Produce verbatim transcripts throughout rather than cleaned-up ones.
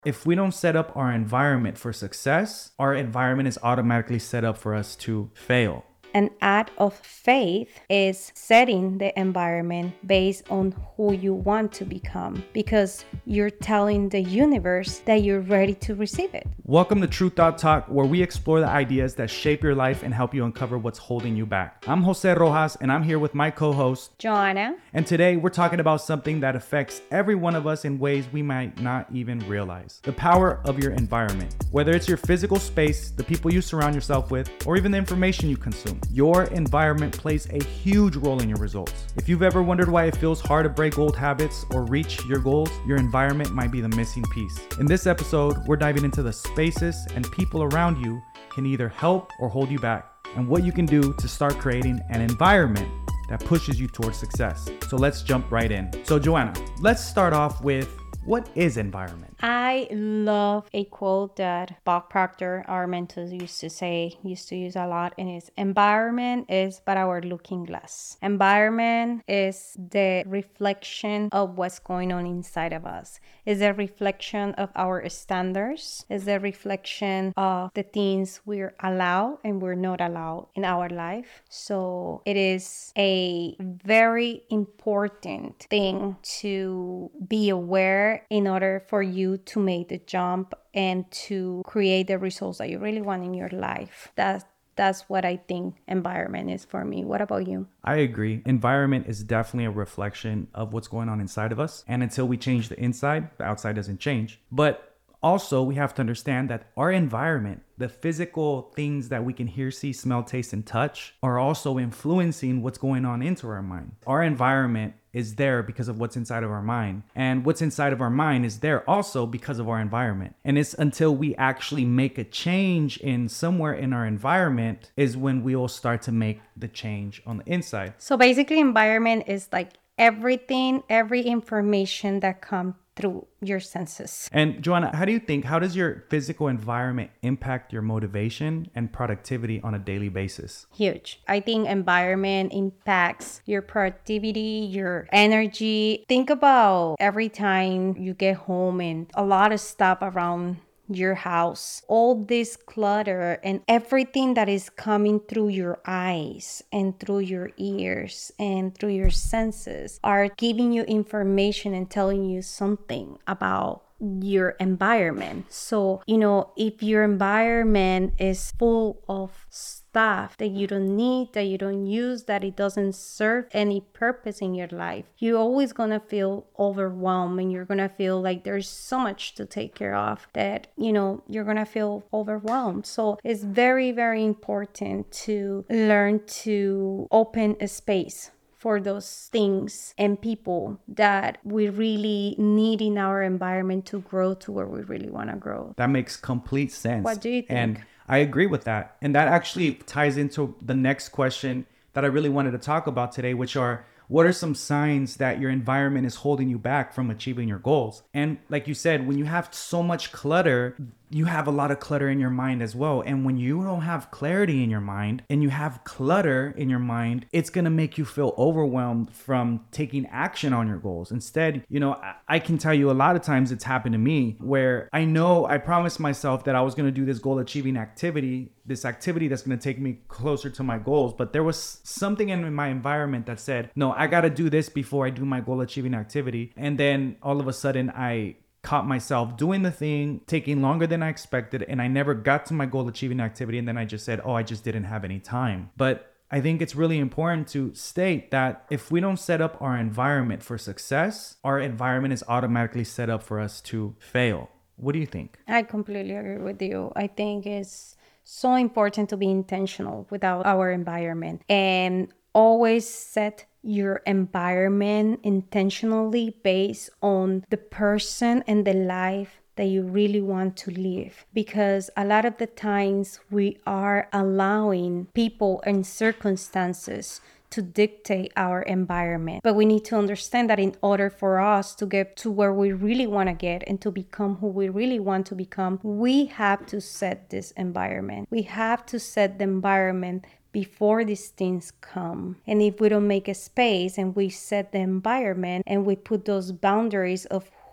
If we don't set up our environment for success, our environment is automatically set up for us to fail. An act of faith is setting the environment based on who you want to become, because you're telling the universe that you're ready to receive it. Welcome to True Thought Talk, where we explore the ideas that shape your life and help you uncover what's holding you back. I'm Jose Rojas, and I'm here with my co-host, Joanna. And today we're talking about something that affects every one of us in ways we might not even realize. The power of your environment. Whether it's your physical space, the people you surround yourself with, or even the information you consume, your environment plays a huge role in your results. If you've ever wondered why it feels hard to break old habits or reach your goals, your environment might be the missing piece. In this episode, we're diving into the spaces and people around you can either help or hold you back, and what you can do to start creating an environment that pushes you towards success. So let's jump right in. So Joanna, let's start off with, what is environment? I love a quote that Bob Proctor, our mentor, used to say, used to use a lot, and it's environment is but our looking glass. Environment is the reflection of what's going on inside of us. Is a reflection of our standards. Is a reflection of the things we're allowed and we're not allowed in our life. So it is a very important thing to be aware in order for you to make the jump and to create the results that you really want in your life. That's That's what I think environment is for me. What about you? I agree. Environment is definitely a reflection of what's going on inside of us. And until we change the inside, the outside doesn't change. But also, we have to understand that our environment, the physical things that we can hear, see, smell, taste, and touch, are also influencing what's going on into our mind. Our environment is there because of what's inside of our mind. And what's inside of our mind is there also because of our environment. And it's until we actually make a change in somewhere in our environment is when we will start to make the change on the inside. So basically, environment is like everything, every information that comes through your senses. And Joanna, how do you think, how does your physical environment impact your motivation and productivity on a daily basis? Huge. I think environment impacts your productivity, your energy. Think about every time you get home and a lot of stuff around your house, all this clutter and everything that is coming through your eyes and through your ears and through your senses are giving you information and telling you something about your environment. So, you know, if your environment is full of stuff that you don't need, that you don't use, that it doesn't serve any purpose in your life, you're always gonna feel overwhelmed and you're gonna feel like there's so much to take care of that, you know, you're gonna feel overwhelmed. So it's very, very important to learn to open a space for those things and people that we really need in our environment to grow to where we really want to grow. That makes complete sense. What do you think? And I agree with that. And that actually ties into the next question that I really wanted to talk about today, which are, what are some signs that your environment is holding you back from achieving your goals? And like you said, when you have so much clutter, you have a lot of clutter in your mind as well. And when you don't have clarity in your mind and you have clutter in your mind, it's going to make you feel overwhelmed from taking action on your goals. Instead, you know, I, I can tell you a lot of times it's happened to me where I know I promised myself that I was going to do this goal achieving activity, this activity that's going to take me closer to my goals. But there was something in my environment that said, no, I got to do this before I do my goal achieving activity. And then all of a sudden I caught myself doing the thing, taking longer than I expected, and I never got to my goal achieving activity. And then I just said, oh, I just didn't have any time. But I think it's really important to state that if we don't set up our environment for success, our environment is automatically set up for us to fail. What do you think? I completely agree with you. I think it's so important to be intentional with our, our environment and always set your environment intentionally based on the person and the life that you really want to live. Because a lot of the times we are allowing people and circumstances to dictate our environment. But we need to understand that in order for us to get to where we really want to get and to become who we really want to become, we have to set this environment. We have to set the environment before these things come. And if we don't make a space and we set the environment and we put those boundaries of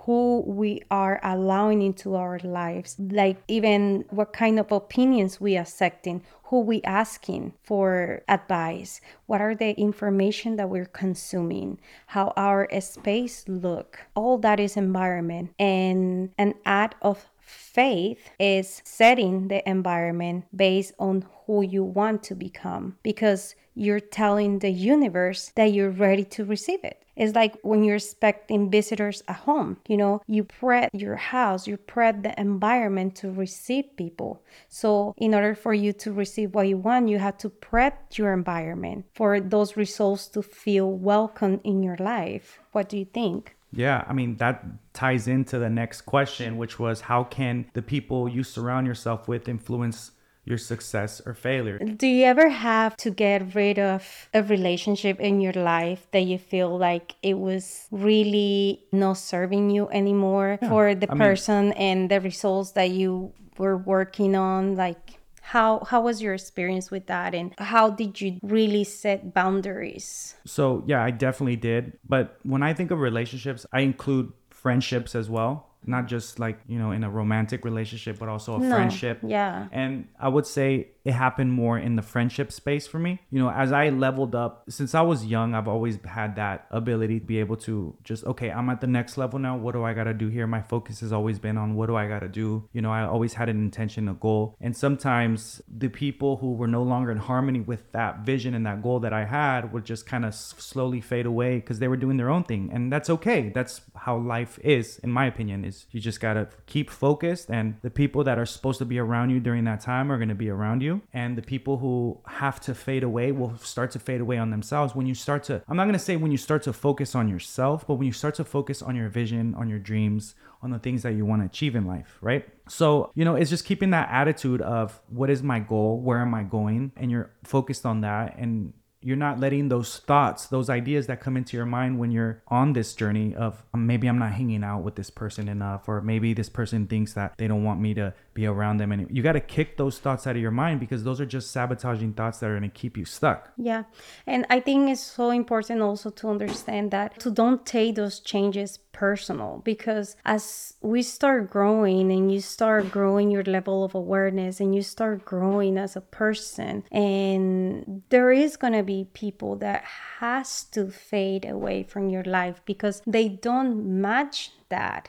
who we are allowing into our lives, like even what kind of opinions we accepting, who we asking for advice, what are the information that we're consuming, how our space look. All that is environment, and an act of faith is setting the environment based on who you want to become, because you're telling the universe that you're ready to receive it. It's like when you're expecting visitors at home, you know, you prep your house, you prep the environment to receive people. So in order for you to receive what you want, you have to prep your environment for those results to feel welcome in your life. What do you think? Yeah, I mean, that ties into the next question, which was how can the people you surround yourself with influence your success or failure? Do you ever have to get rid of a relationship in your life that you feel like it was really not serving you anymore Yeah, for the I mean, person and the results that you were working on? Like, how how was your experience with that, and how did you really set boundaries? so yeah, I definitely did. But when I think of relationships, I include friendships as well. Not just like, you know, in a romantic relationship, but also a No, friendship. yeah. And I would say it happened more in the friendship space for me. You know, as I leveled up, since I was young, I've always had that ability to be able to just, okay, I'm at the next level now. What do I got to do here? My focus has always been on what do I got to do? You know, I always had an intention, a goal. And sometimes the people who were no longer in harmony with that vision and that goal that I had would just kind of slowly fade away because they were doing their own thing. And that's okay. That's how life is, in my opinion, is you just got to keep focused. And the people that are supposed to be around you during that time are going to be around you. And the people who have to fade away will start to fade away on themselves. When you start to, I'm not going to say when you start to focus on yourself, but when you start to focus on your vision, on your dreams, on the things that you want to achieve in life, right? So, you know, it's just keeping that attitude of what is my goal? Where am I going? And you're focused on that. And you're not letting those thoughts, those ideas that come into your mind when you're on this journey of maybe I'm not hanging out with this person enough, or maybe this person thinks that they don't want me to be around them. And you got to kick those thoughts out of your mind, because those are just sabotaging thoughts that are going to keep you stuck. Yeah. And I think it's so important also to understand that to don't take those changes personal, because as we start growing and you start growing your level of awareness and you start growing as a person, and there is going to be people that has to fade away from your life because they don't match that.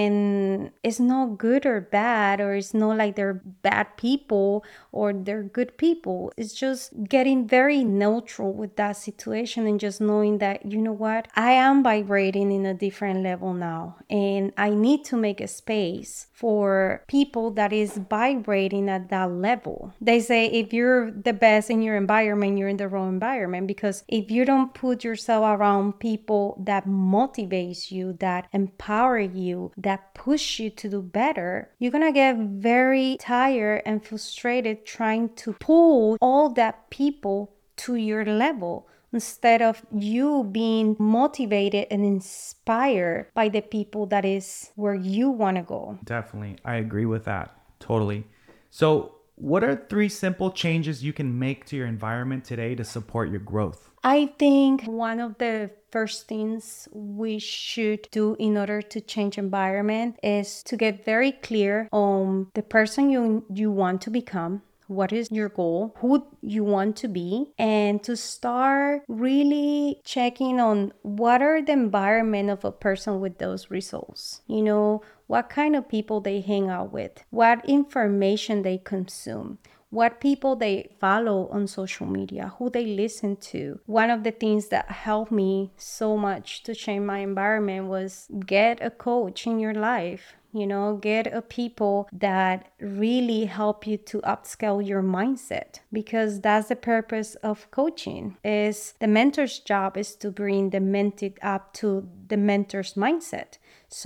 And it's not good or bad, or it's not like they're bad people or they're good people. It's just getting very neutral with that situation and just knowing that, you know what, I am vibrating in a different level now, and I need to make a space for people that is vibrating at that level. They say if you're the best in your environment, you're in the wrong environment, because if you don't put yourself around people that motivates you, that empower you, that push you to do better, you're gonna get very tired and frustrated trying to pull all that people to your level, instead of you being motivated and inspired by the people that is where you want to go. Definitely. I agree with that. Totally. So what are three simple changes you can make to your environment today to support your growth? I think one of the first things we should do in order to change environment is to get very clear on the person you you want to become. What is your goal? Who you want to be? And to start really checking on what are the environment of a person with those results. You know, what kind of people they hang out with, what information they consume, what people they follow on social media, who they listen to. One of the things that helped me so much to change my environment was get a coach in your life. You know, get a people that really help you to upscale your mindset, because that's the purpose of coaching. Is the mentor's job is to bring the mentor up to the mentor's mindset.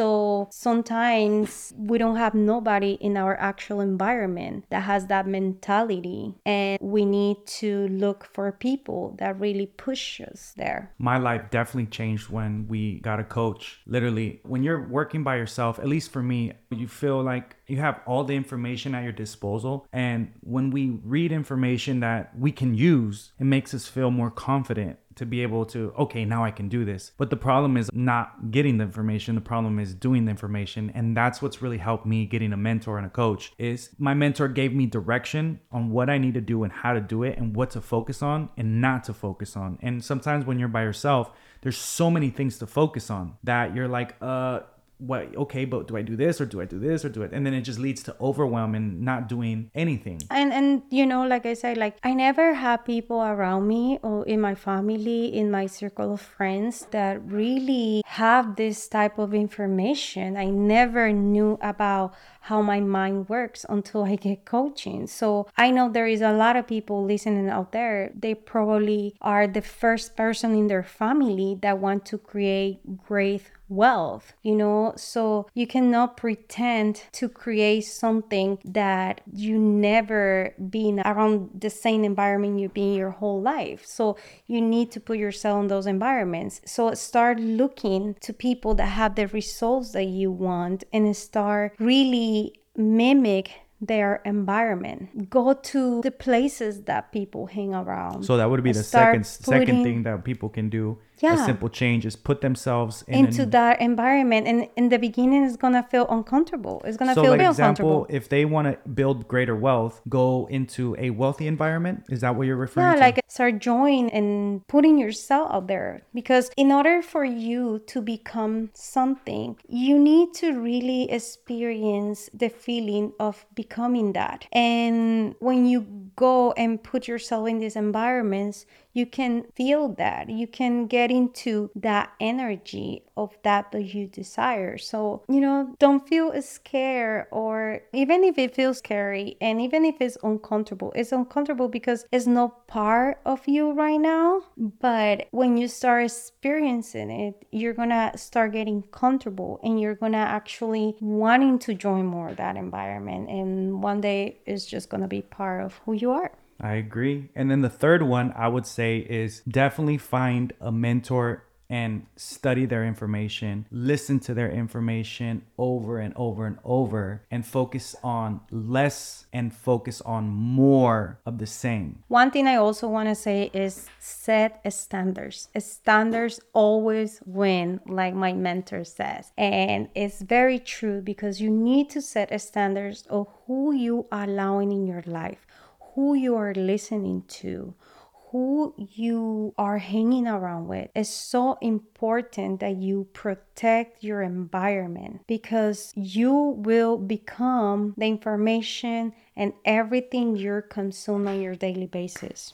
So sometimes we don't have nobody in our actual environment that has that mentality, and we need to look for people that really push us there. My life definitely changed when we got a coach. Literally, when you're working by yourself, at least for me, you feel like you have all the information at your disposal. And when we read information that we can use, it makes us feel more confident to be able to, okay, now I can do this. But the problem is not getting the information. The problem is doing the information. And that's what's really helped me getting a mentor and a coach is my mentor gave me direction on what I need to do and how to do it and what to focus on and not to focus on. And sometimes when you're by yourself, there's so many things to focus on that you're like, uh, what, okay, but do I do this or do I do this or do it? And then it just leads to overwhelm and not doing anything. And, and you know, like I said, like I never had people around me or in my family, in my circle of friends that really have this type of information. I never knew about how my mind works until I get coaching. So I know there is a lot of people listening out there. They probably are the first person in their family that want to create great wealth, you know, so you cannot pretend to create something that you never been around the same environment you've been your whole life. So you need to put yourself in those environments. So start looking to people that have the results that you want and start really mimic their environment. Go to the places that people hang around. So that would be the second second thing that people can do. Yeah. A simple change is put themselves in into an, that environment. And in the beginning, it's going to feel uncomfortable. It's going to so feel like real example, uncomfortable. If they want to build greater wealth, go into a wealthy environment. Is that what you're referring yeah, to? Yeah, like start joining and putting yourself out there. Because in order for you to become something, you need to really experience the feeling of becoming that. And when you go and put yourself in these environments, you can feel that. You can get into that energy of that that you desire. So, you know, don't feel scared, or even if it feels scary and even if it's uncomfortable, it's uncomfortable because it's not part of you right now. But when you start experiencing it, you're gonna start getting comfortable and you're gonna actually wanting to join more of that environment. And one day it's just gonna be part of who you are. I agree. And then the third one I would say is definitely find a mentor and study their information, listen to their information over and over and over, and focus on less and focus on more of the same. One thing I also want to say is set standards. Standards always win, like my mentor says. And it's very true because you need to set standards of who you are allowing in your life, who you are listening to, who you are hanging around with. It's so important that you protect your environment because you will become the information and everything you're consuming on your daily basis.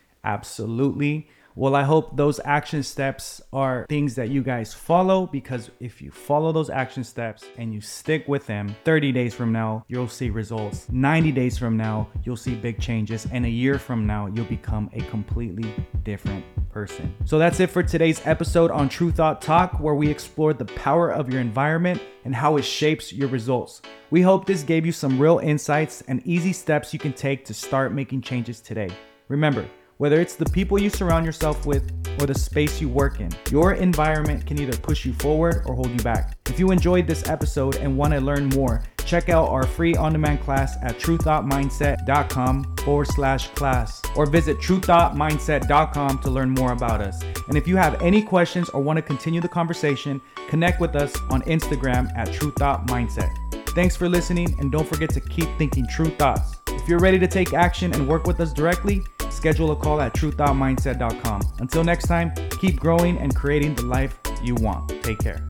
Absolutely. Well, I hope those action steps are things that you guys follow, because if you follow those action steps and you stick with them, thirty days from now, you'll see results. ninety days from now, you'll see big changes. And a year from now, you'll become a completely different person. So that's it for today's episode on True Thought Talk, where we explored the power of your environment and how it shapes your results. We hope this gave you some real insights and easy steps you can take to start making changes today. Remember, whether it's the people you surround yourself with or the space you work in, your environment can either push you forward or hold you back. If you enjoyed this episode and want to learn more, check out our free on-demand class at truethoughtmindset.com forward slash class or visit truethoughtmindset dot com to learn more about us. And if you have any questions or want to continue the conversation, connect with us on Instagram at truethoughtmindset. Thanks for listening, and don't forget to keep thinking true thoughts. If you're ready to take action and work with us directly, schedule a call at truethoughtmindset dot com. Until next time, keep growing and creating the life you want. Take care.